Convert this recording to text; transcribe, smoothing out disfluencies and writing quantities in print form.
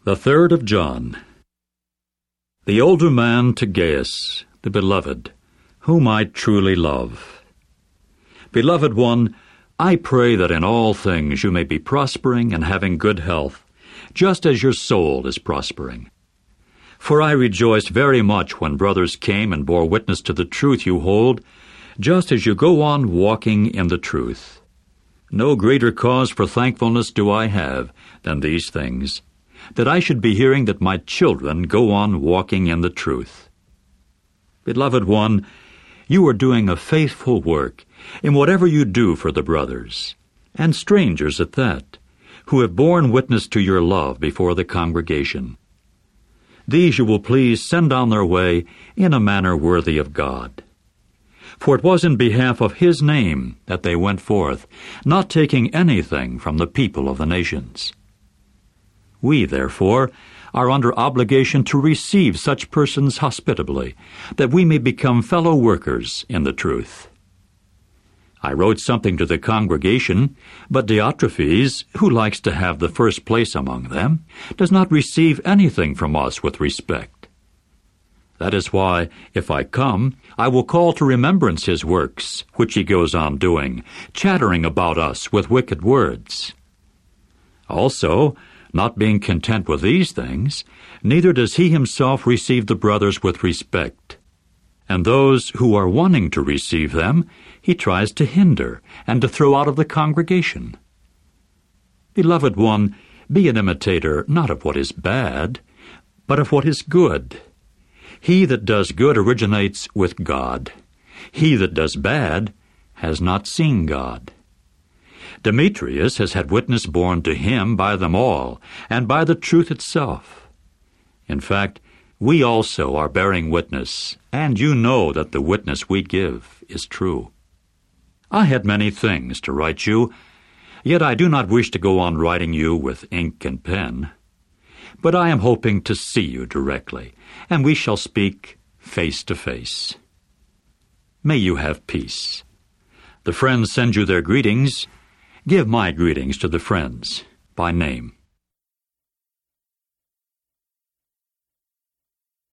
The 3rd of John. The older man to Gaius, the beloved, whom I truly love. Beloved one, I pray that in all things you may be prospering and having good health, just as your soul is prospering. For I rejoiced very much when brothers came and bore witness to the truth you hold, just as you go on walking in the truth. No greater cause for thankfulness do I have than these things, that I should be hearing that my children go on walking in the truth. Beloved one, you are doing a faithful work in whatever you do for the brothers, and strangers at that, who have borne witness to your love before the congregation. These you will please send on their way in a manner worthy of God. For it was in behalf of His name that they went forth, not taking anything from the people of the nations. We, therefore, are under obligation to receive such persons hospitably, that we may become fellow workers in the truth. I wrote something to the congregation, but Diotrephes, who likes to have the first place among them, does not receive anything from us with respect. That is why, if I come, I will call to remembrance his works, which he goes on doing, chattering about us with wicked words. Also, not being content with these things, neither does he himself receive the brothers with respect. And those who are wanting to receive them, he tries to hinder and to throw out of the congregation. Beloved one, be an imitator not of what is bad, but of what is good. He that does good originates with God. He that does bad has not seen God. Demetrius has had witness borne to him by them all, and by the truth itself. In fact, we also are bearing witness, and you know that the witness we give is true. I had many things to write you, yet I do not wish to go on writing you with ink and pen. But I am hoping to see you directly, and we shall speak face to face. May you have peace. The friends send you their greetings. Give my greetings to the friends by name.